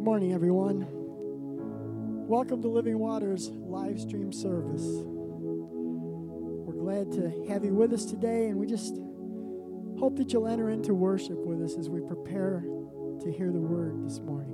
morning, everyone. Welcome to Living Waters live stream service. We're glad to have you with us today, and we just hope that you'll enter into worship with us as we prepare to hear the word this morning.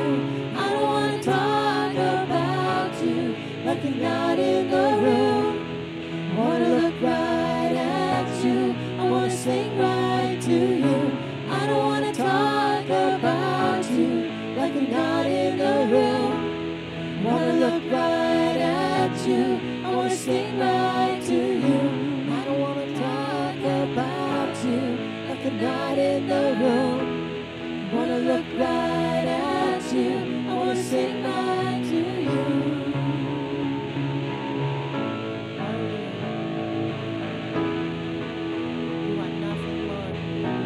Looking out in the room, look right at you. I want to sing right to you. I don't want to talk about you like the night in the room. I want to look right at you. I want to sing right to you. You want nothing, Lord.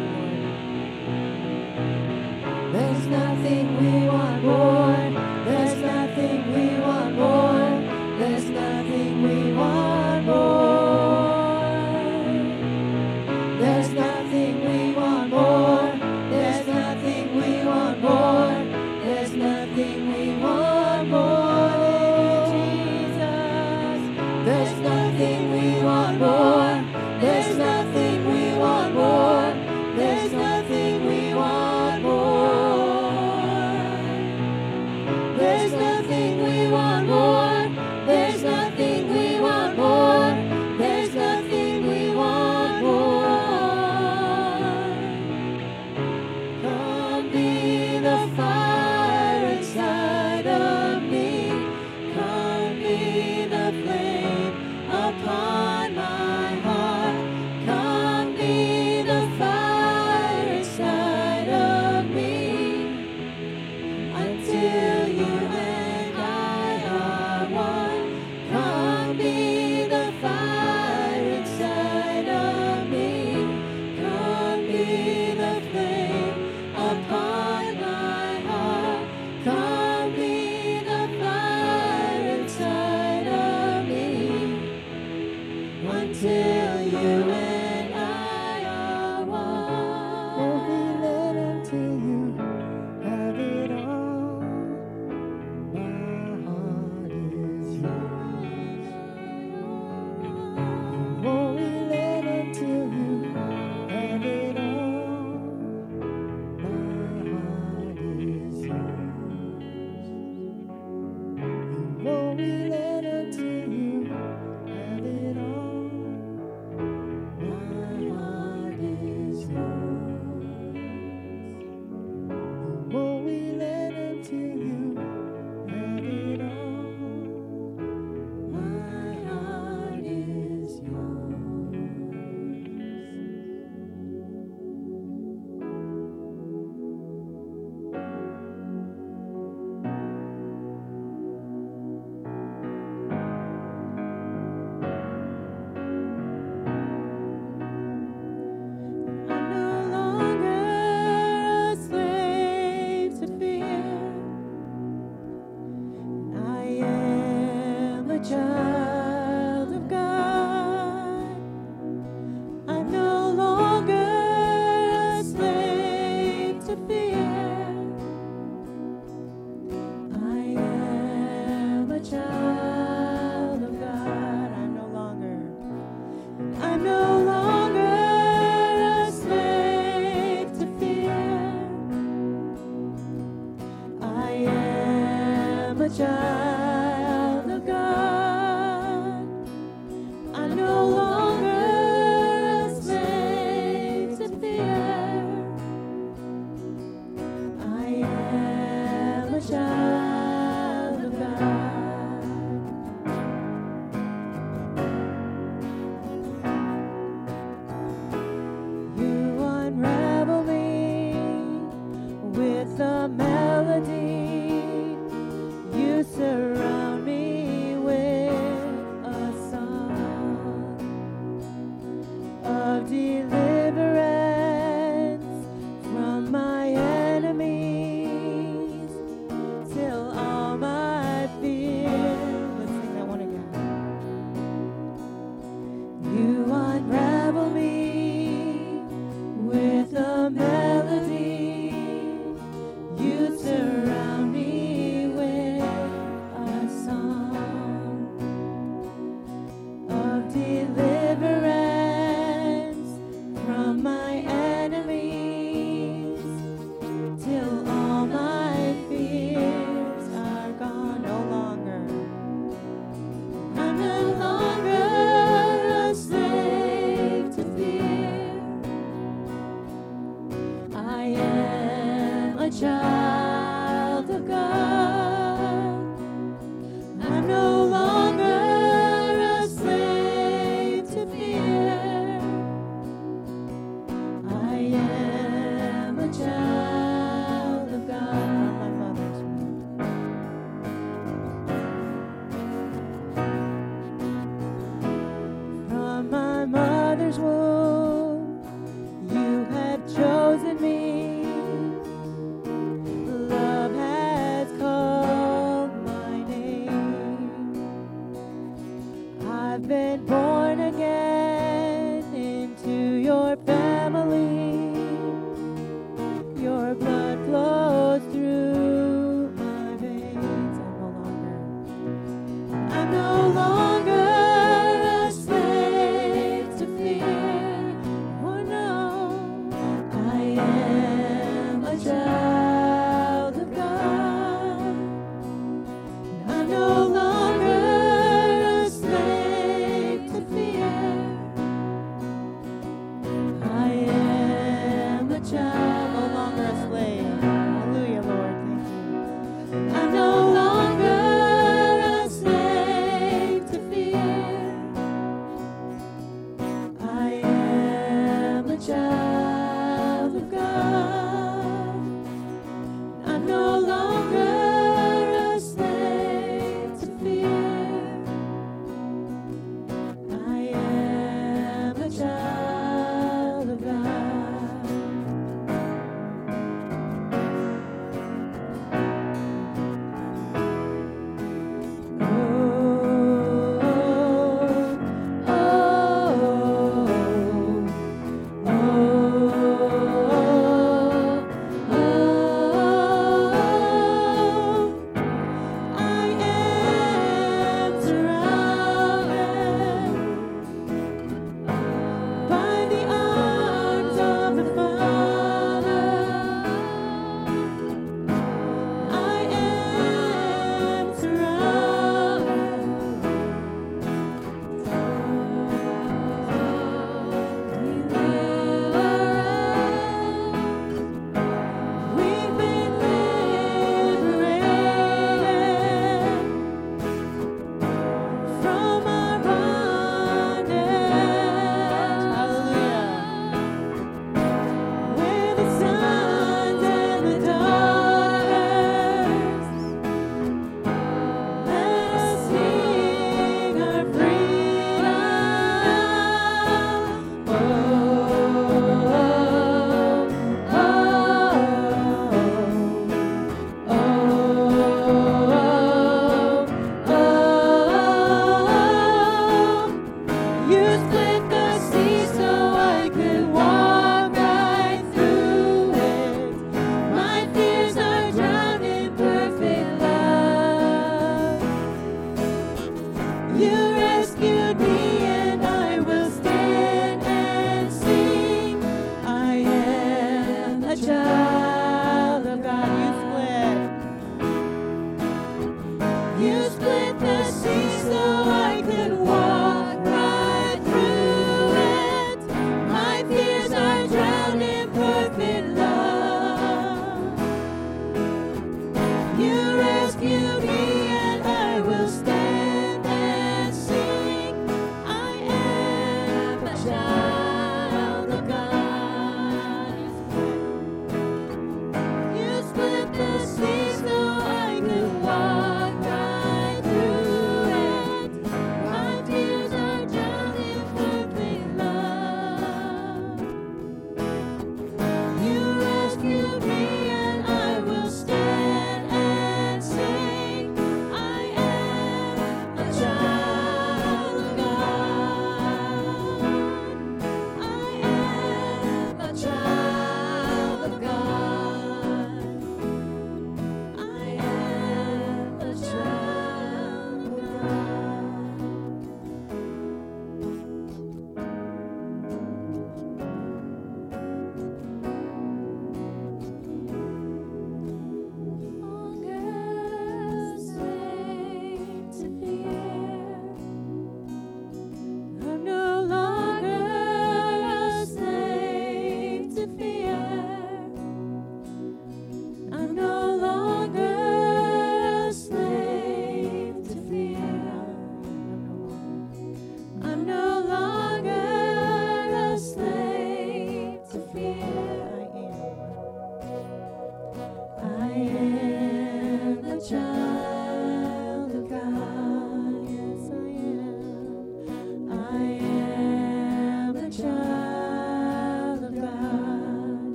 There's nothing we want more. There's nothing we want more. There's nothing we want more. There's nothing we want more. There's nothing we want more. There's nothing we want more than Jesus. There's nothing we want more. There's nothing we want more. There's nothing we want more. There's nothing we want more. There's nothing we want more. There's nothing we want more. Come be the fire inside of me. Come be the flame upon my heart. Come be the fire inside of me. Until you and I are one. Come be the fire inside of me. Come be the flame upon my heart. Come be the fire inside of me. Until you and I are one. Won't be led until you have it all. My heart is yours. Won't be led until you have it all. My heart is yours. Won't be led until you have it all. My heart is yours. Won't be led until you have it all. My heart is yours. I'm no longer a slave to fear. I am a child of God. I'm no longer a slave to fear. I am a child of God. I'm no longer a slave to fear. I am a child of God. I'm no longer a slave to fear. I am a child of God. You unravel me with a melody. You surround me with a song of deliverance from my enemies till all my fears. Let's sing that one again. You unravel me with a melody. You surround me with a song of deliverance from my enemies till all my fears are gone. No longer. I'm no longer a slave to fear. I am a child of God. flows through my veins. I'm no longer a slave to fear. Oh no, I am a child of God. I'm no longer a slave to fear. I am a child, no longer a slave. Hallelujah, Lord.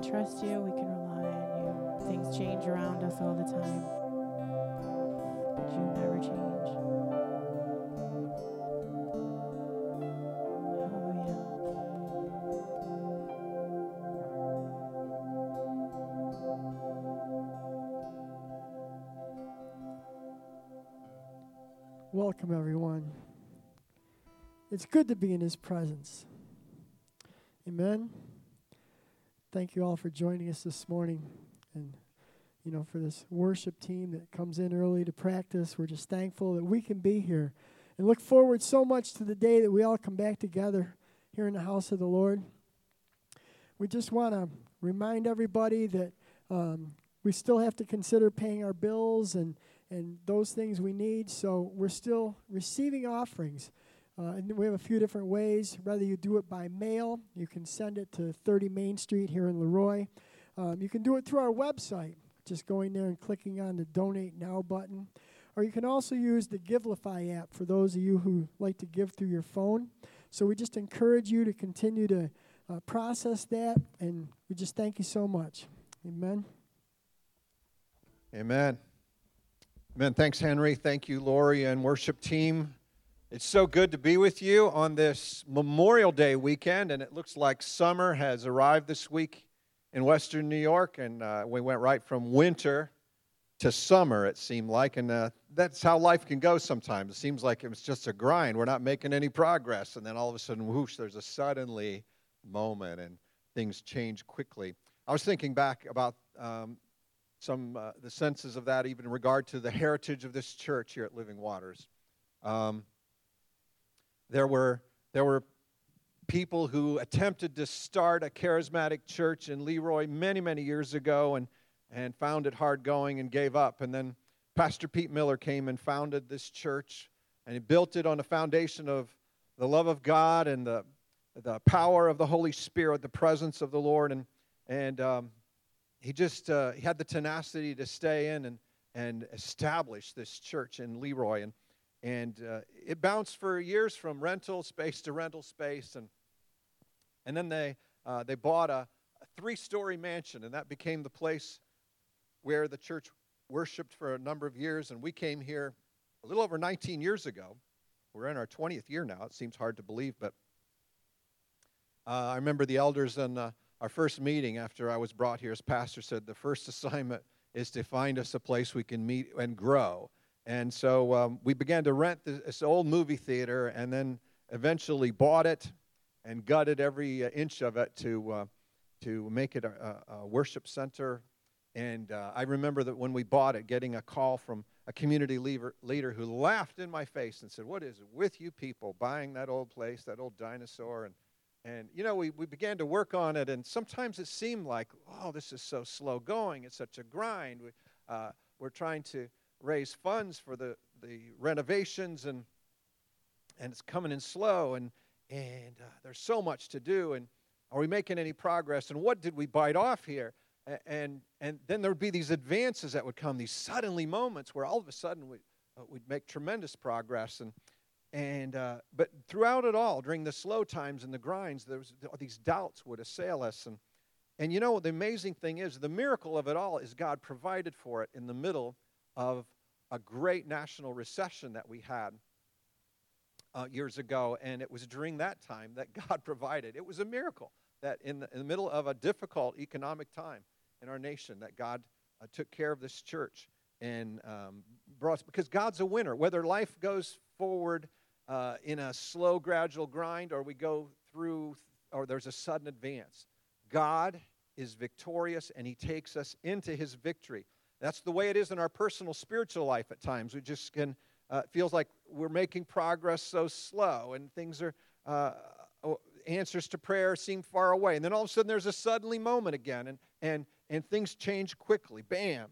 trust you. We can rely on you. Things change around us all the time, but you never change. Hallelujah. Welcome, everyone. It's good to be in His presence. Amen. Thank you all for joining us this morning. And, for this worship team that comes in early to practice, we're just thankful that we can be here and look forward so much to the day that we all come back together here in the house of the Lord. We just want to remind everybody that we still have to consider paying our bills and those things we need. So we're still receiving offerings. And we have a few different ways. Whether you do it by mail, you can send it to 30 Main Street here in Leroy. You can do it through our website, just going there and clicking on the Donate Now button. Or you can also use the Givelify app for those of you who like to give through your phone. So we just encourage you to continue to process that, and we just thank you so much. Amen. Amen. Amen. Thanks, Henry. Thank you, Lori and worship team. It's so good to be with you on this Memorial Day weekend, and it looks like summer has arrived this week in Western New York, and we went right from winter to summer, it seemed like, and that's how life can go sometimes. It seems like it was just a grind. We're not making any progress, and then all of a sudden, whoosh, there's a suddenly moment, and things change quickly. I was thinking back about the senses of that, even in regard to the heritage of this church here at Living Waters. There were people who attempted to start a charismatic church in Leroy many, many years ago and found it hard going and gave up. And then Pastor Pete Miller came and founded this church, and he built it on a foundation of the love of God and the power of the Holy Spirit, the presence of the Lord. And he had the tenacity to stay in and establish this church in Leroy. And it bounced for years from rental space to rental space, and then they bought a 3-story mansion, and that became the place where the church worshiped for a number of years. And we came here a little over 19 years ago. We're in our 20th year now. It seems hard to believe, but I remember the elders in our first meeting after I was brought here as pastor said the first assignment is to find us a place we can meet and grow. And so we began to rent this old movie theater, and then eventually bought it and gutted every inch of it to make it a worship center. And I remember that when we bought it, getting a call from a community leader who laughed in my face and said, "What is it with you people buying that old place, that old dinosaur?" And we began to work on it, and sometimes it seemed like, oh, this is so slow going. It's such a grind. We're trying to raise funds for the renovations, and it's coming in slow, and there's so much to do, and are we making any progress, and what did we bite off here? And then there would be these advances that would come, these suddenly moments where all of a sudden we'd make tremendous progress, but throughout it all, during the slow times and the grinds, these doubts would assail us, and the amazing thing is, the miracle of it all is God provided for it in the middle of a great national recession that we had years ago, and it was during that time that God provided. It was a miracle that in the middle of a difficult economic time in our nation that God took care of this church and brought us, because God's a winner. Whether life goes forward in a slow, gradual grind, or we go through, or there's a sudden advance, God is victorious, and He takes us into His victory. That's the way it is in our personal spiritual life at times. We just can, feels like we're making progress so slow, and things are, answers to prayer seem far away. And then all of a sudden there's a suddenly moment again, and things change quickly. Bam.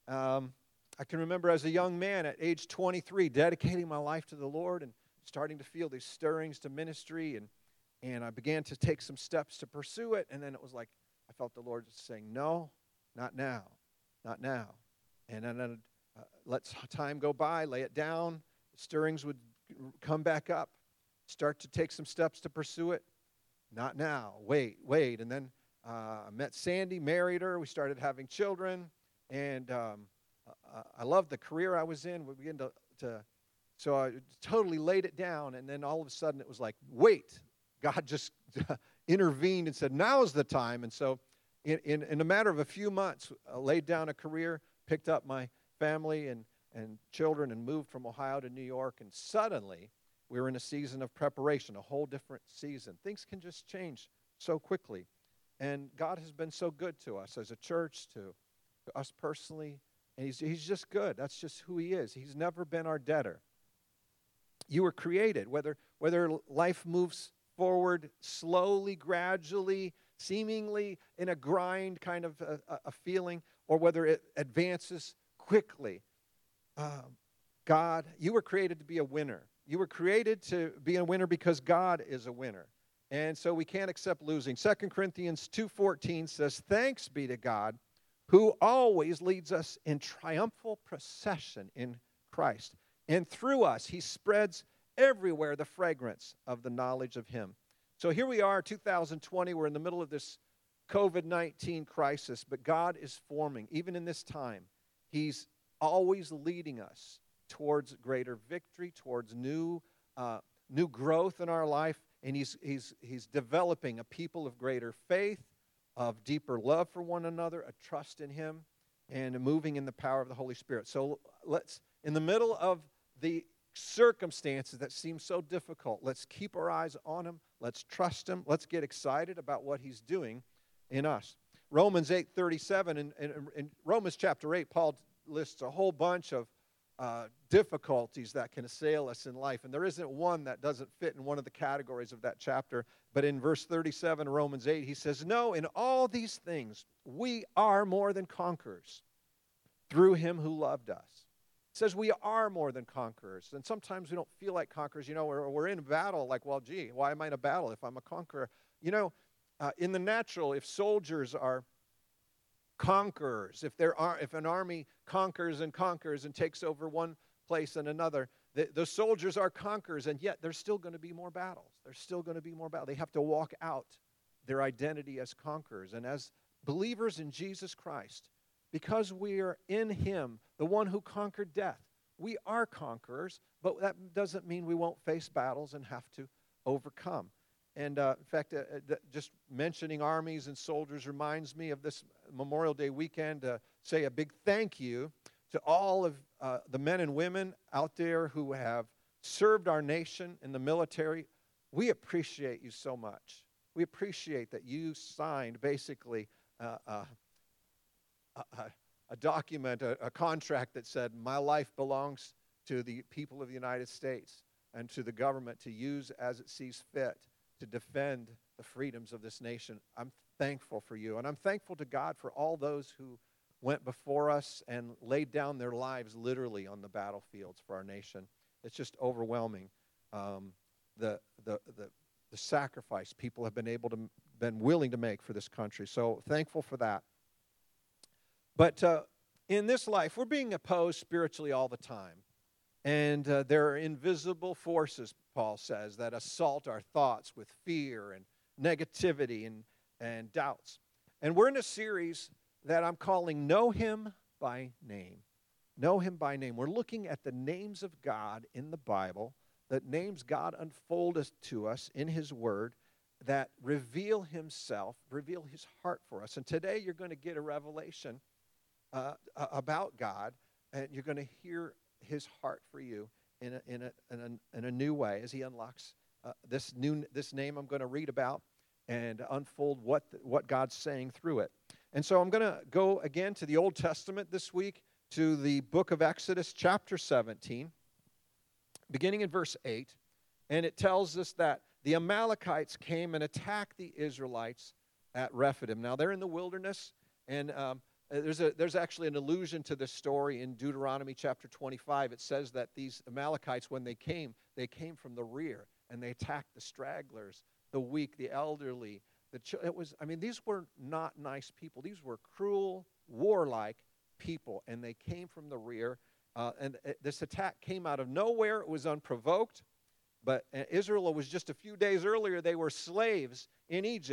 I can remember as a young man at age 23 dedicating my life to the Lord and starting to feel these stirrings to ministry, and I began to take some steps to pursue it, and then it was like I felt the Lord saying, no, not now. Not now. And then let time go by, lay it down. Stirrings would come back up, start to take some steps to pursue it. Not now. Wait. And then I met Sandy, married her. We started having children. And I loved the career I was in. We began so I totally laid it down. And then all of a sudden it was like, wait, God just intervened and said, now's the time. And so in a matter of a few months, I laid down a career, picked up my family and children and moved from Ohio to New York. And suddenly we were in a season of preparation, a whole different season. Things can just change so quickly. And God has been so good to us as a church, to us personally. And he's just good. That's just who he is. He's never been our debtor. You were created, whether life moves forward slowly, gradually, seemingly in a grind kind of a feeling, or whether it advances quickly. God, you were created to be a winner. You were created to be a winner because God is a winner. And so we can't accept losing. 2 Corinthians 2:14 says, thanks be to God who always leads us in triumphal procession in Christ. And through us, he spreads everywhere the fragrance of the knowledge of him. So here we are, 2020. We're in the middle of this COVID-19 crisis, but God is forming. Even in this time, he's always leading us towards greater victory, towards new growth in our life. And he's developing a people of greater faith, of deeper love for one another, a trust in him, and moving in the power of the Holy Spirit. So let's, in the middle of the circumstances that seem so difficult, let's keep our eyes on him. Let's trust him. Let's get excited about what he's doing in us. Romans 8:37, and in Romans chapter 8, Paul lists a whole bunch of difficulties that can assail us in life. And there isn't one that doesn't fit in one of the categories of that chapter. But in verse 37, Romans 8, he says, no, in all these things, we are more than conquerors through him who loved us. It says we are more than conquerors. And sometimes we don't feel like conquerors. You know, we're in battle like, well, gee, why am I in a battle if I'm a conqueror? You know, in the natural, if soldiers are conquerors, if an army conquers and takes over one place and another, the soldiers are conquerors, and yet there's still going to be more battles. There's still going to be more battles. They have to walk out their identity as conquerors. And as believers in Jesus Christ, because we are in him, the one who conquered death, we are conquerors, but that doesn't mean we won't face battles and have to overcome. And in fact, just mentioning armies and soldiers reminds me of this Memorial Day weekend to say a big thank you to all of the men and women out there who have served our nation in the military. We appreciate you so much. We appreciate that you signed basically a document, a contract that said, my life belongs to the people of the United States and to the government to use as it sees fit to defend the freedoms of this nation. I'm thankful for you, and I'm thankful to God for all those who went before us and laid down their lives literally on the battlefields for our nation. It's just overwhelming, the sacrifice people have been willing to make for this country. So thankful for that. But in this life, we're being opposed spiritually all the time. And there are invisible forces, Paul says, that assault our thoughts with fear and negativity and doubts. And we're in a series that I'm calling Know Him by Name. Know Him by Name. We're looking at the names of God in the Bible, the names God unfolded to us in His Word that reveal Himself, reveal His heart for us. And today you're going to get a revelation about God, and you're going to hear His heart for you in a new way as He unlocks this name I'm going to read about and unfold what God's saying through it. And so I'm going to go again to the Old Testament this week, to the book of Exodus, chapter 17, beginning in verse 8. And it tells us that the Amalekites came and attacked the Israelites at Rephidim. Now, they're in the wilderness, and there's actually an allusion to this story in Deuteronomy chapter 25. It says that these Amalekites, when they came from the rear, and they attacked the stragglers, the weak, the elderly. These were not nice people. These were cruel, warlike people, and they came from the rear. This attack came out of nowhere. It was unprovoked. But Israel was just a few days earlier, they were slaves in Egypt.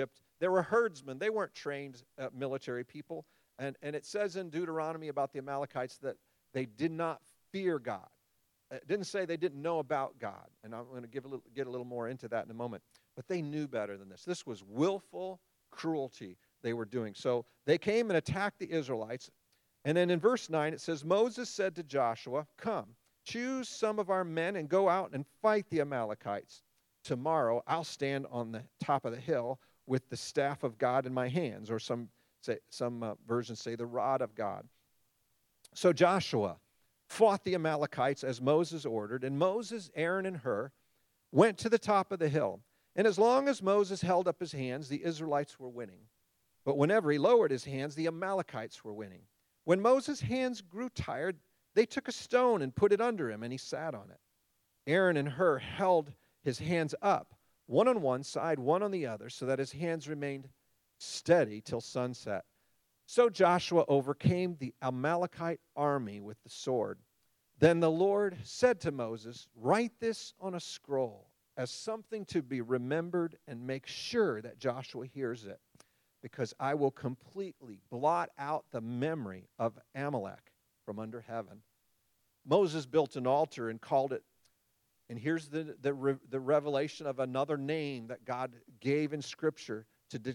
They were herdsmen. They weren't trained military people. And it says in Deuteronomy about the Amalekites that they did not fear God. It didn't say they didn't know about God. And I'm going to get a little more into that in a moment. But they knew better than this. This was willful cruelty they were doing. So they came and attacked the Israelites. And then in verse 9 it says, Moses said to Joshua, come, choose some of our men and go out and fight the Amalekites. Tomorrow I'll stand on the top of the hill with the staff of God in my hands, or some versions say the rod of God. So Joshua fought the Amalekites as Moses ordered, and Moses, Aaron, and Hur went to the top of the hill. And as long as Moses held up his hands, the Israelites were winning. But whenever he lowered his hands, the Amalekites were winning. When Moses' hands grew tired, they took a stone and put it under him, and he sat on it. Aaron and Hur held his hands up, one on one side, one on the other, so that his hands remained steady till sunset. So Joshua overcame the Amalekite army with the sword. Then the Lord said to Moses, write this on a scroll as something to be remembered, and make sure that Joshua hears it, because I will completely blot out the memory of Amalek from under heaven. Moses built an altar and called it, and here's the revelation of another name that God gave in Scripture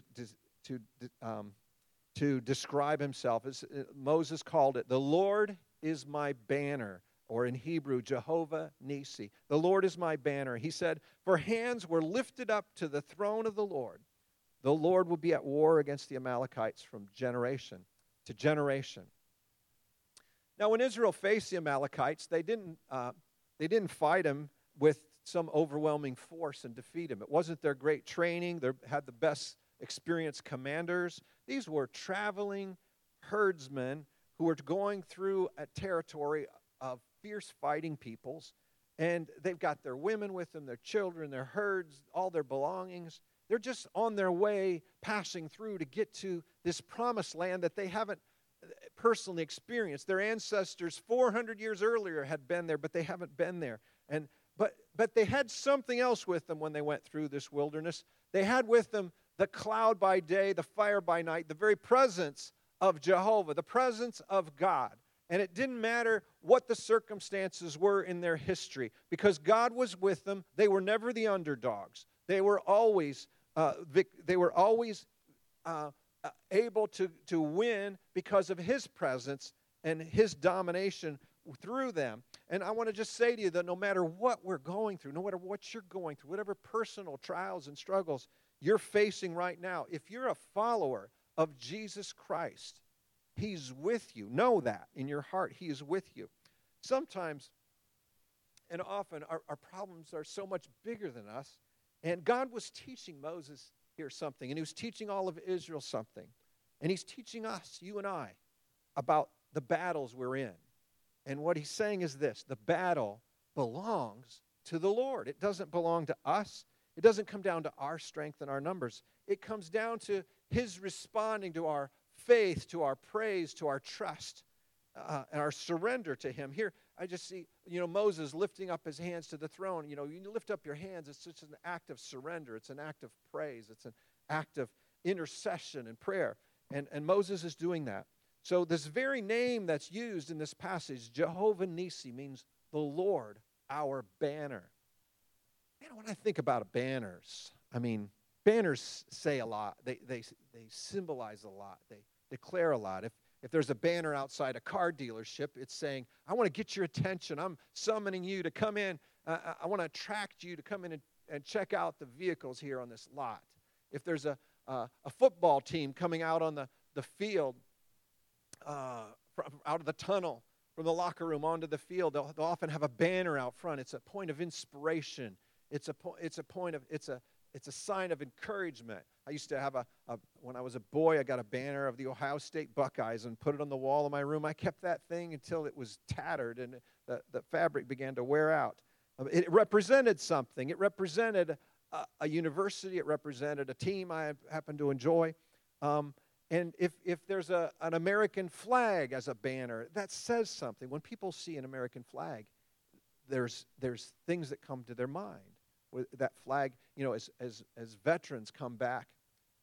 to describe himself. Moses called it, the Lord is my banner, or in Hebrew, Jehovah Nisi. The Lord is my banner. He said, for hands were lifted up to the throne of the Lord. The Lord will be at war against the Amalekites from generation to generation. Now, when Israel faced the Amalekites, they didn't fight them with some overwhelming force and defeat them. It wasn't their great training. They had the best experienced commanders. These were traveling herdsmen who were going through a territory of fierce fighting peoples, and they've got their women with them, their children, their herds, all their belongings. They're just on their way, passing through to get to this promised land that they haven't personally experienced. Their ancestors 400 years earlier had been there, but they haven't been there. But they had something else with them when they went through this wilderness. They had with them the cloud by day, the fire by night, the very presence of Jehovah, the presence of God. And it didn't matter what the circumstances were in their history, because God was with them. They were never the underdogs. They were always able to win because of His presence and His domination through them. And I want to just say to you that no matter what we're going through, no matter what you're going through, whatever personal trials and struggles you're facing right now, if you're a follower of Jesus Christ, He's with you. Know that in your heart. He is with you. Sometimes and often our problems are so much bigger than us. And God was teaching Moses here something, and He was teaching all of Israel something. And He's teaching us, you and I, about the battles we're in. And what He's saying is this: the battle belongs to the Lord. It doesn't belong to us. It doesn't come down to our strength and our numbers. It comes down to His responding to our faith, to our praise, to our trust, and our surrender to Him. Here, I just see, Moses lifting up his hands to the throne. You lift up your hands. It's just an act of surrender. It's an act of praise. It's an act of intercession and prayer. And Moses is doing that. So this very name that's used in this passage, Jehovah Nisi, means the Lord, our banner. When I think about banners, banners say a lot. They symbolize a lot. They declare a lot. If there's a banner outside a car dealership, it's saying, I want to get your attention. I'm summoning you to come in. I want to attract you to come in and check out the vehicles here on this lot. If there's a football team coming out on the field, out of the tunnel, from the locker room onto the field, they'll often have a banner out front. It's a point of inspiration. It's a sign of encouragement. I used to have when I was a boy, I got a banner of the Ohio State Buckeyes and put it on the wall of my room. I kept that thing until it was tattered and the fabric began to wear out. It represented something. It represented a university. It represented a team I happened to enjoy. And if there's an American flag as a banner, that says something. When people see an American flag, there's things that come to their mind. With that flag, as veterans come back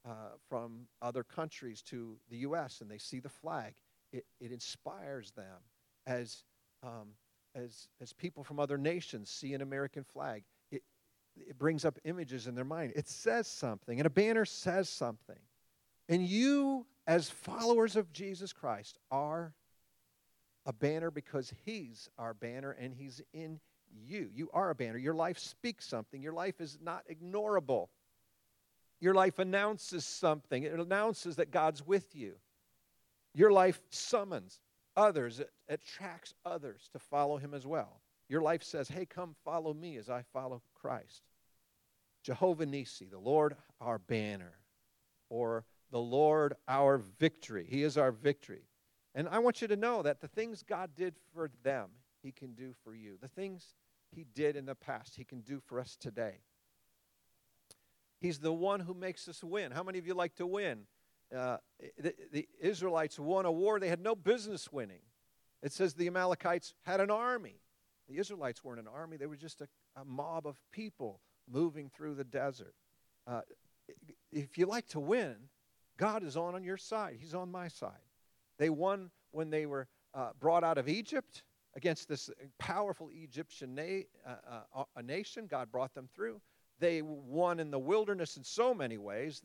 from other countries to the U.S. and they see the flag, it inspires them as people from other nations see an American flag. It brings up images in their mind. It says something, and a banner says something. And you, as followers of Jesus Christ, are a banner because He's our banner and He's in you. You are a banner. Your life speaks something. Your life is not ignorable. Your life announces something. It announces that God's with you. Your life summons others. It attracts others to follow Him as well. Your life says, hey, come follow me as I follow Christ. Jehovah Nissi, the Lord our banner, or the Lord our victory. He is our victory. And I want you to know that the things God did for them, He can do for you. The things He did in the past, He can do for us today. He's the one who makes us win. How many of you like to win? The Israelites won a war they had no business winning. It says the Amalekites had an army. The Israelites weren't an army. They were just a mob of people moving through the desert. If you like to win, God is on your side. He's on my side. They won when they were brought out of Egypt against this powerful Egyptian nation. God brought them through. They won in the wilderness in so many ways.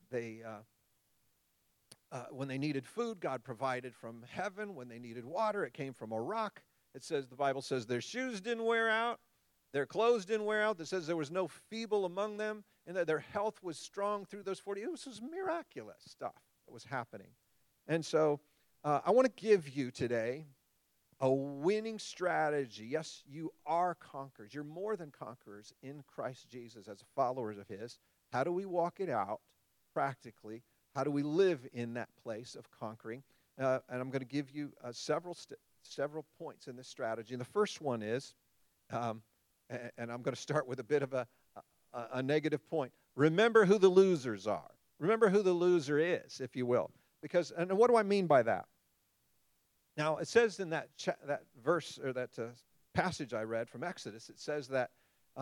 When they needed food, God provided from heaven. When they needed water, it came from a rock. It says, the Bible says, their shoes didn't wear out, their clothes didn't wear out. It says there was no feeble among them, and that their health was strong through those 40 years. This was miraculous stuff that was happening. And so I want to give you today a winning strategy. Yes, you are conquerors. You're more than conquerors in Christ Jesus as followers of His. How do we walk it out practically? How do we live in that place of conquering? And I'm going to give you several points in this strategy. And the first one is, and I'm going to start with a bit of a negative point. Remember who the losers are. Remember who the loser is, if you will. Because, and what do I mean by that? Now, it says in that verse, or that passage I read from Exodus, it says that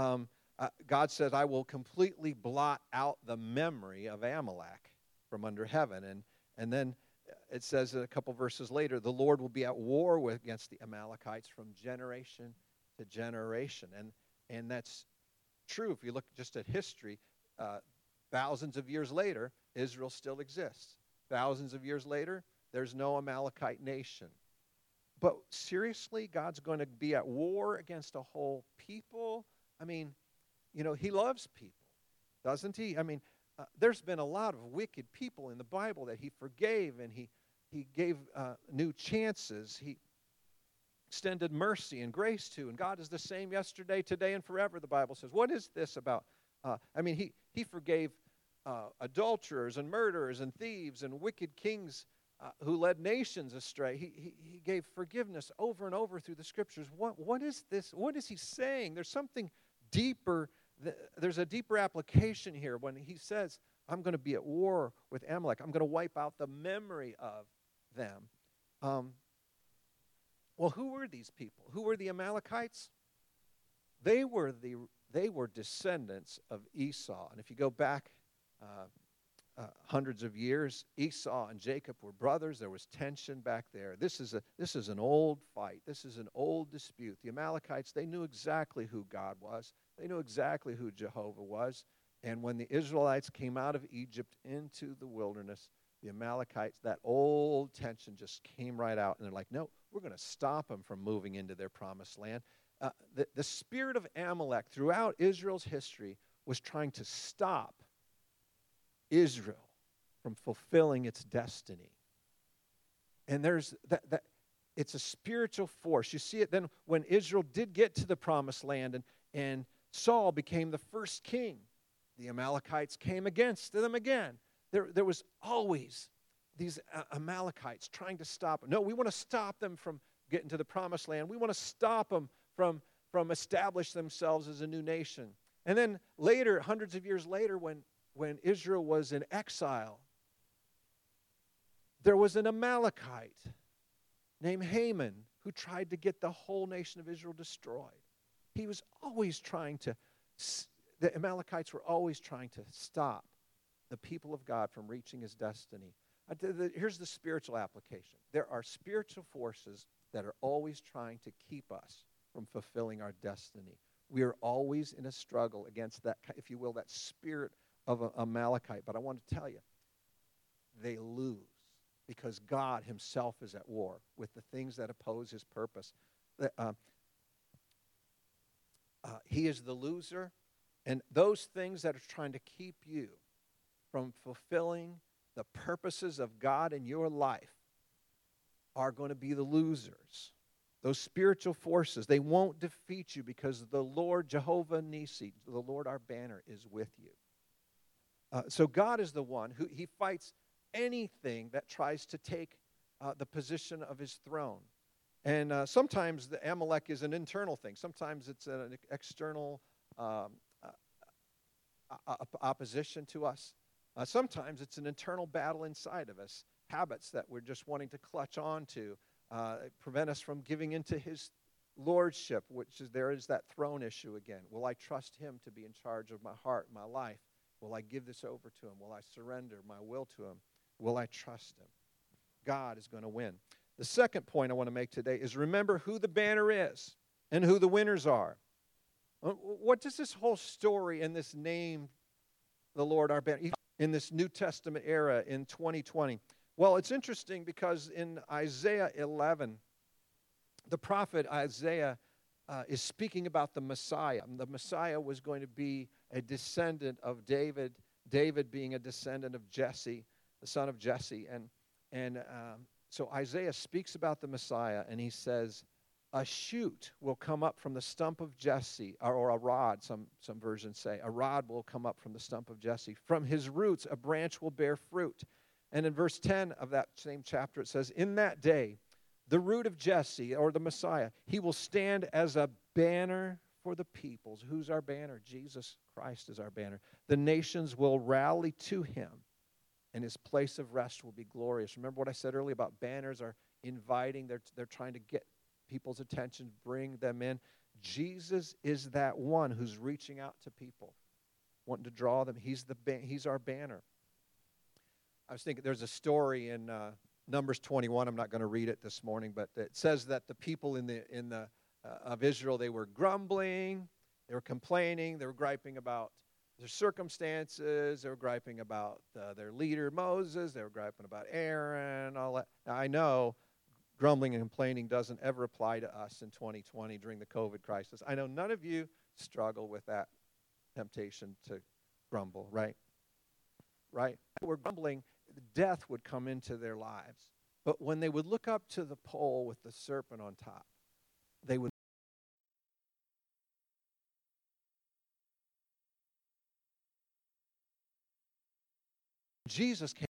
God says, I will completely blot out the memory of Amalek from under heaven. And then it says a couple verses later, the Lord will be at war against the Amalekites from generation to generation. And that's true. If you look just at history, thousands of years later, Israel still exists. Thousands of years later, there's no Amalekite nation. But seriously, God's going to be at war against a whole people? I mean, He loves people, doesn't He? I mean, there's been a lot of wicked people in the Bible that He forgave, and He gave new chances. He extended mercy and grace to, and God is the same yesterday, today, and forever, the Bible says. What is this about? He forgave adulterers and murderers and thieves and wicked kings who led nations astray. He gave forgiveness over and over through the Scriptures. What is this? What is He saying? There's something deeper. There's a deeper application here when He says, I'm going to be at war with Amalek. I'm going to wipe out the memory of them. Well, who were these people? Who were the Amalekites? They were descendants of Esau. And if you go back hundreds of years, Esau and Jacob were brothers. There was tension back there. This is an old fight. This is an old dispute. The Amalekites, they knew exactly who God was. They knew exactly who Jehovah was. And when the Israelites came out of Egypt into the wilderness, the Amalekites, that old tension just came right out. And they're like, no, we're going to stop them from moving into their promised land. The spirit of Amalek throughout Israel's history was trying to stop Israel from fulfilling its destiny. And there's that it's a spiritual force. You see it then when Israel did get to the promised land and Saul became the first king. The Amalekites came against them again. There was always these Amalekites trying to stop them. No, we want to stop them from getting to the promised land. We want to stop them from establish themselves as a new nation. And then later, hundreds of years later, when Israel was in exile, there was an Amalekite named Haman who tried to get the whole nation of Israel destroyed. He was always the Amalekites were always trying to stop the people of God from reaching his destiny. Here's the spiritual application. There are spiritual forces that are always trying to keep us from fulfilling our destiny. We are always in a struggle against that, if you will, that spirit of a Amalekite. But I want to tell you, they lose because God himself is at war with the things that oppose his purpose. He is the loser, and those things that are trying to keep you from fulfilling the purposes of God in your life are going to be the losers. Those spiritual forces, they won't defeat you because the Lord, Jehovah Nissi, the Lord our banner, is with you. So God is the one who he fights anything that tries to take the position of his throne. And sometimes the Amalek is an internal thing. Sometimes it's an external opposition to us. Sometimes it's an internal battle inside of us, habits that we're just wanting to clutch on to, prevent us from giving into his lordship, which is, there is that throne issue again. Will I trust him to be in charge of my heart, my life? Will I give this over to him? Will I surrender my will to him? Will I trust him? God is going to win. The second point I want to make today is remember who the banner is and who the winners are. What does this whole story and this name, the Lord our banner, in this New Testament era in 2020? Well, it's interesting because in Isaiah 11, the prophet Isaiah is speaking about the Messiah. The Messiah was going to be a descendant of David, David being a descendant of Jesse, the son of Jesse. So Isaiah speaks about the Messiah, and he says, a shoot will come up from the stump of Jesse, or a rod, some versions say. A rod will come up from the stump of Jesse. From his roots, a branch will bear fruit. And in verse 10 of that same chapter, it says, in that day, the root of Jesse, or the Messiah, he will stand as a banner for the peoples. Who's our banner? Jesus Christ is our banner. The nations will rally to him, and his place of rest will be glorious. Remember what I said earlier about banners are inviting. They're trying to get people's attention, bring them in. Jesus is that one who's reaching out to people, wanting to draw them. He's our banner. I was thinking there's a story in Numbers 21. I'm not going to read it this morning, but it says that the people of Israel, they were grumbling, they were complaining, they were griping about their circumstances, they were griping about their leader Moses, they were griping about Aaron, all that. Now, I know grumbling and complaining doesn't ever apply to us in 2020 during the COVID crisis. I know none of you struggle with that temptation to grumble, right? Right? We're grumbling, death would come into their lives. But when they would look up to the pole with the serpent on top, they would Jesus came.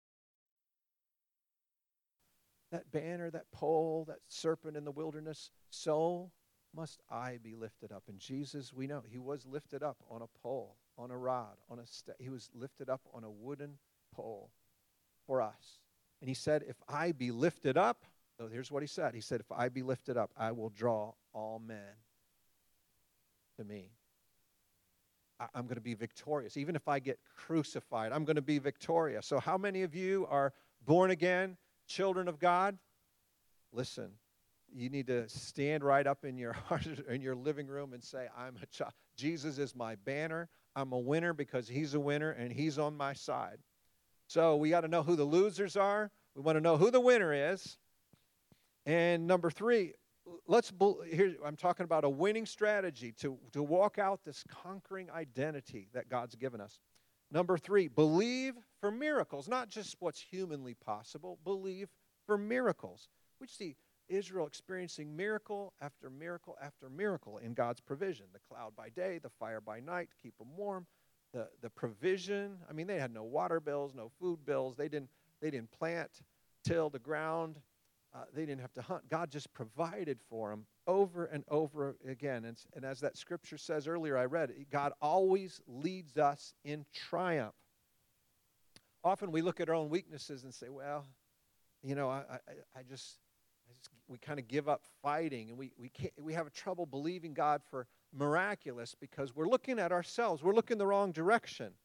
That banner, that pole, that serpent in the wilderness, so must I be lifted up. And Jesus, we know, he was lifted up on a pole, on a rod, on a he was lifted up on a wooden pole for us. And he said, if I be lifted up, so here's what he said. He said, if I be lifted up, I will draw all men to me. I'm going to be victorious. Even if I get crucified, I'm going to be victorious. So how many of you are born again, children of God? Listen, you need to stand right up in your heart, in your living room, and say, I'm a child. Jesus is my banner. I'm a winner because he's a winner and he's on my side. So we got to know who the losers are. We want to know who the winner is. And number three, here I'm talking about a winning strategy to walk out this conquering identity that God's given us. Number three, believe for miracles, not just what's humanly possible, believe for miracles. We see Israel experiencing miracle after miracle after miracle in God's provision. The cloud by day, the fire by night to keep them warm, the provision. I mean, they had no water bills, no food bills. They didn't plant, till the ground. They didn't have to hunt. God just provided for them over and over again. And as that scripture says earlier, I read, God always leads us in triumph. Often we look at our own weaknesses and say, well, you know, we kind of give up fighting, and we have trouble believing God for miraculous because we're looking at ourselves. We're looking the wrong direction.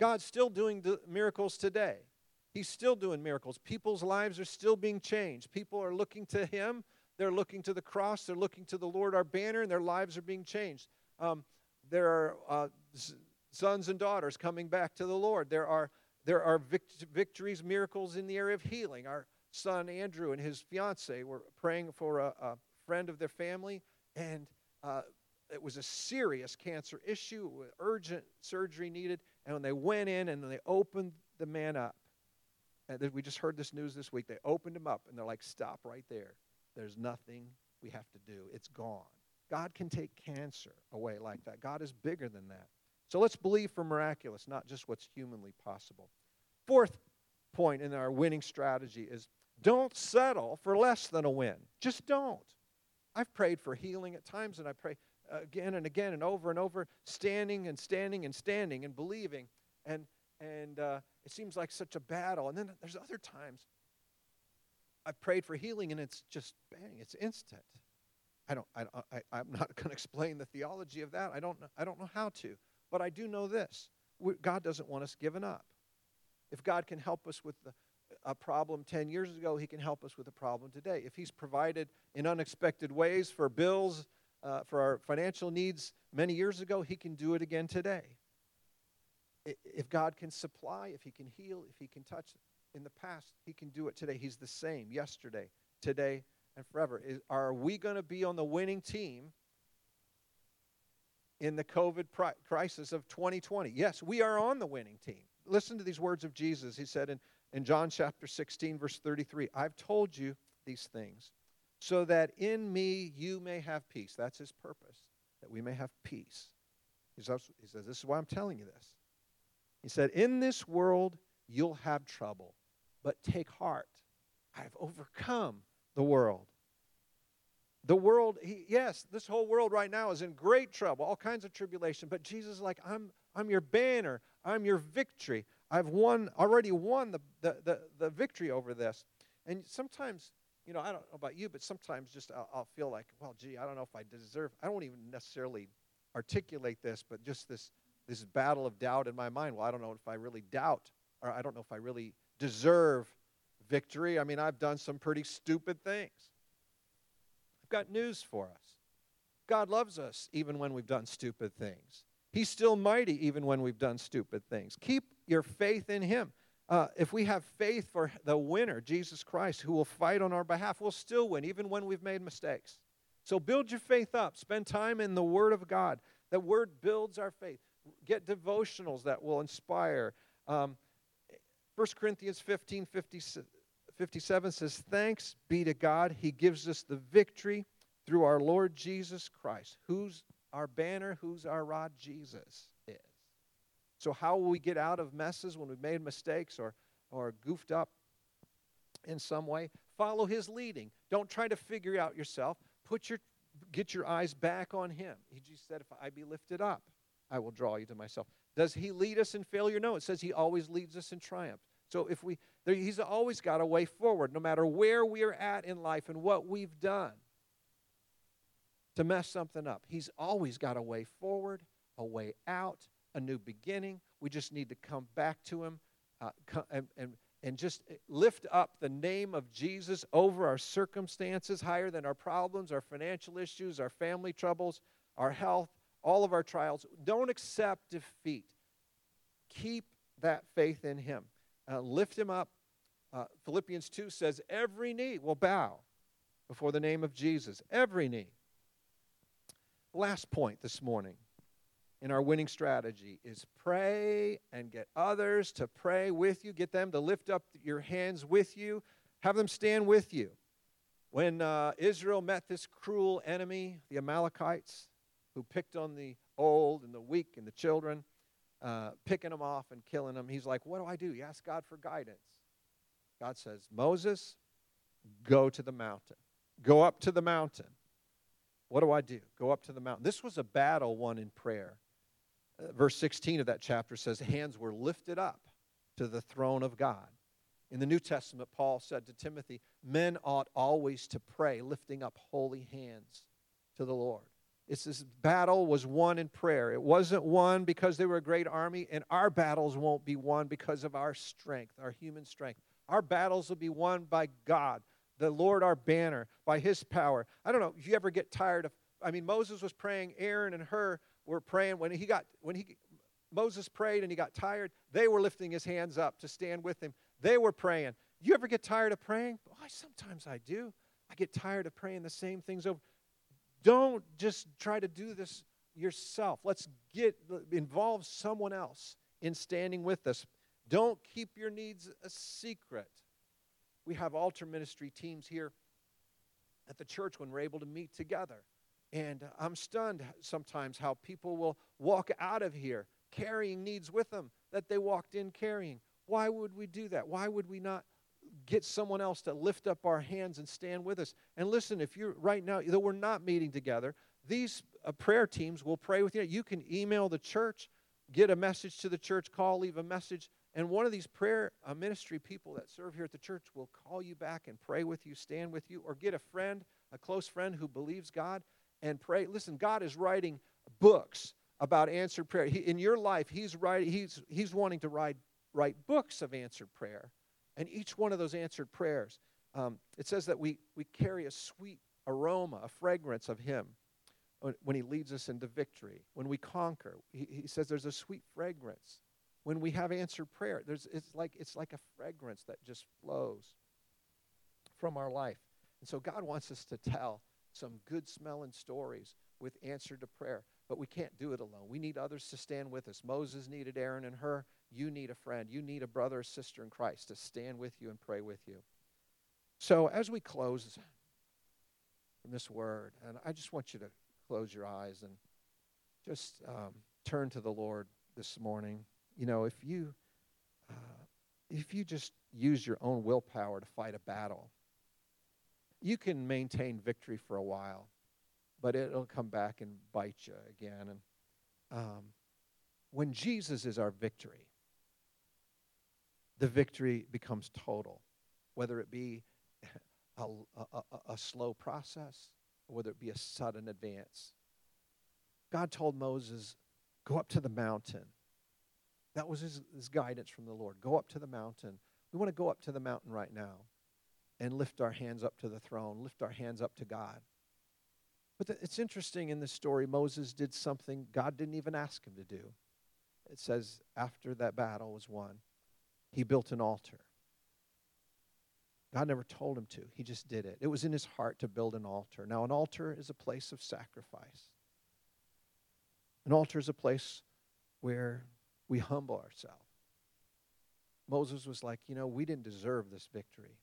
God's still doing miracles today. He's still doing miracles. People's lives are still being changed. People are looking to Him. They're looking to the cross. They're looking to the Lord, our banner, and their lives are being changed. There are sons and daughters coming back to the Lord. There are victories, miracles in the area of healing. Our son Andrew and his fiancée were praying for a friend of their family, and it was a serious cancer issue with urgent surgery needed. And when they went in and they opened the man up, and we just heard this news this week, they opened him up and they're like, stop right there. There's nothing we have to do. It's gone. God can take cancer away like that. God is bigger than that. So let's believe for miraculous, not just what's humanly possible. Fourth point in our winning strategy is don't settle for less than a win. Just don't. I've prayed for healing at times, and I pray again and again and over, standing and standing and standing and believing. And it seems like such a battle. And then there's other times I've prayed for healing, and it's just bang, it's instant. I'm not going to explain the theology of that. I don't know how to. But I do know this. God doesn't want us giving up. If God can help us with a problem 10 years ago, He can help us with a problem today. If He's provided in unexpected ways for bills, for our financial needs many years ago, He can do it again today. If God can supply, if He can heal, if He can touch in the past, He can do it today. He's the same yesterday, today, and forever. Are we going to be on the winning team in the COVID crisis of 2020? Yes, we are on the winning team. Listen to these words of Jesus. He said in John chapter 16, verse 33, I've told you these things so that in me you may have peace. That's His purpose, that we may have peace. He says, this is why I'm telling you this. He said, in this world you'll have trouble, but take heart. I've overcome the world. The world, yes, this whole world right now is in great trouble, all kinds of tribulation. But Jesus is like, I'm your banner. I'm your victory. I've already won the victory over this. And sometimes, I don't know about you, but sometimes just I'll feel like, well, gee, I don't know if I deserve. I don't even necessarily articulate this, but just this battle of doubt in my mind. Well, I don't know if I really doubt, or I don't know if I really deserve victory. I mean, I've done some pretty stupid things. Got news for us. God loves us even when we've done stupid things. He's still mighty even when we've done stupid things. Keep your faith in Him. If we have faith for the winner, Jesus Christ, who will fight on our behalf, we'll still win even when we've made mistakes. So build your faith up. Spend time in the Word of God. The Word builds our faith. Get devotionals that will inspire. 1 Corinthians 15:57 says, thanks be to God. He gives us the victory through our Lord Jesus Christ. Who's our banner? Who's our rod? Jesus is. So how will we get out of messes when we've made mistakes or goofed up in some way? Follow His leading. Don't try to figure out yourself. Get your eyes back on Him. He just said, if I be lifted up, I will draw you to myself. Does He lead us in failure? No, it says He always leads us in triumph. So He's always got a way forward, no matter where we are at in life and what we've done to mess something up. He's always got a way forward, a way out, a new beginning. We just need to come back to Him and just lift up the name of Jesus over our circumstances, higher than our problems, our financial issues, our family troubles, our health, all of our trials. Don't accept defeat. Keep that faith in Him. Lift Him up. Philippians 2 says, every knee will bow before the name of Jesus. Every knee. Last point this morning in our winning strategy is pray and get others to pray with you. Get them to lift up your hands with you. Have them stand with you. When Israel met this cruel enemy, the Amalekites, who picked on the old and the weak and the children, picking them off and killing them. He's like, what do? You ask God for guidance. God says, Moses, go to the mountain. Go up to the mountain. What do? Go up to the mountain. This was a battle won in prayer. Verse 16 of that chapter says, hands were lifted up to the throne of God. In the New Testament, Paul said to Timothy, men ought always to pray, lifting up holy hands to the Lord. It's this battle was won in prayer. It wasn't won because they were a great army, and our battles won't be won because of our strength, our human strength. Our battles will be won by God, the Lord our banner, by his power. I don't know if you ever get tired of, Moses was praying, Aaron and Hur were praying. Moses prayed and he got tired, they were lifting his hands up to stand with him. They were praying. You ever get tired of praying? Sometimes I do. I get tired of praying the same things over. Don't just try to do this yourself. Let's involve someone else in standing with us. Don't keep your needs a secret. We have altar ministry teams here at the church when we're able to meet together. And I'm stunned sometimes how people will walk out of here carrying needs with them that they walked in carrying. Why would we do that? Why would we not get someone else to lift up our hands and stand with us? And listen, if you're right now, though we're not meeting together, these prayer teams will pray with you. You can email the church, get a message to the church, leave a message, and one of these prayer ministry people that serve here at the church will call you back and pray with you, stand with you, or get a friend, a close friend who believes God and pray. Listen, God is writing books about answered prayer. In your life, he's wanting to write books of answered prayer. And each one of those answered prayers, it says that we carry a sweet aroma, a fragrance of him when he leads us into victory. When we conquer, he says there's a sweet fragrance. When we have answered prayer, it's like a fragrance that just flows from our life. And so God wants us to tell some good smelling stories with answer to prayer. But we can't do it alone. We need others to stand with us. Moses needed Aaron and Hur. You need a friend. You need a brother or sister in Christ to stand with you and pray with you. So as we close from this word, and I just want you to close your eyes and just turn to the Lord this morning. You know, if you just use your own willpower to fight a battle, you can maintain victory for a while, but it'll come back and bite you again. And when Jesus is our victory, the victory becomes total, whether it be a slow process or whether it be a sudden advance. God told Moses, go up to the mountain. That was his guidance from the Lord. Go up to the mountain. We want to go up to the mountain right now and lift our hands up to the throne, lift our hands up to God. But it's interesting in this story, Moses did something God didn't even ask him to do. It says after that battle was won, he built an altar. God never told him to. He just did it. It was in his heart to build an altar. Now, an altar is a place of sacrifice. An altar is a place where we humble ourselves. Moses was like, we didn't deserve this victory.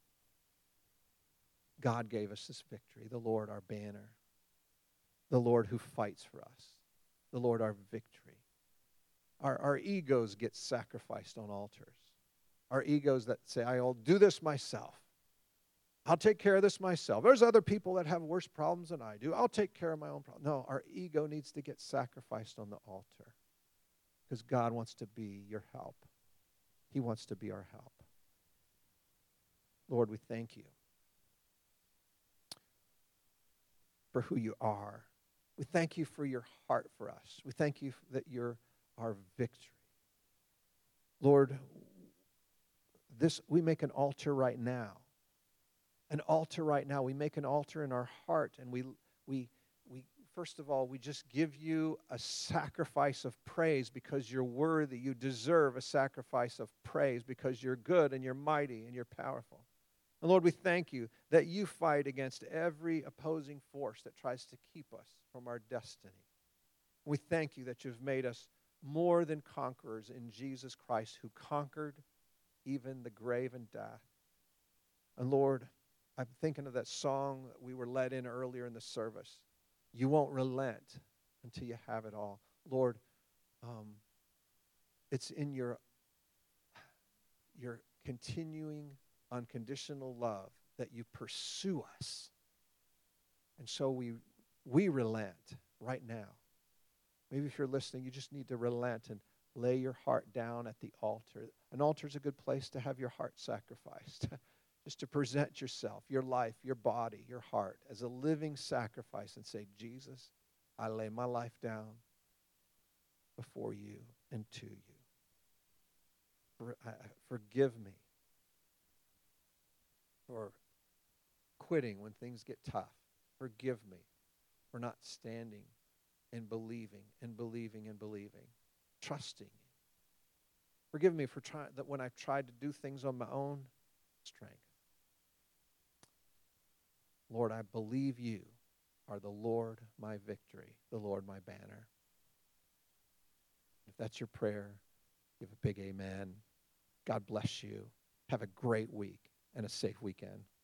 God gave us this victory, the Lord our banner, the Lord who fights for us, the Lord our victory. Our egos get sacrificed on altars. Our egos that say, I'll do this myself. I'll take care of this myself. There's other people that have worse problems than I do. I'll take care of my own problem. No, our ego needs to get sacrificed on the altar because God wants to be your help. He wants to be our help. Lord, we thank you for who you are. We thank you for your heart for us. We thank you that you're our victory. Lord, we make an altar right now. An altar right now. We make an altar in our heart, and we first of all, we just give you a sacrifice of praise because you're worthy. You deserve a sacrifice of praise because you're good and you're mighty and you're powerful. And Lord, we thank you that you fight against every opposing force that tries to keep us from our destiny. We thank you that you've made us more than conquerors in Jesus Christ, who conquered even the grave and death. And Lord, I'm thinking of that song that we were led in earlier in the service. You won't relent until you have it all. Lord, it's in your continuing unconditional love that you pursue us. And so we relent right now. Maybe if you're listening, you just need to relent and lay your heart down at the altar. An altar is a good place to have your heart sacrificed. Just to present yourself, your life, your body, your heart as a living sacrifice and say, Jesus, I lay my life down before you and to you. Forgive me for quitting when things get tough. Forgive me for not standing and believing and believing and believing, trusting you. Forgive me for that when I've tried to do things on my own strength. Lord, I believe you are the Lord my victory, the Lord my banner. If that's your prayer, give a big amen. God bless you. Have a great week and a safe weekend.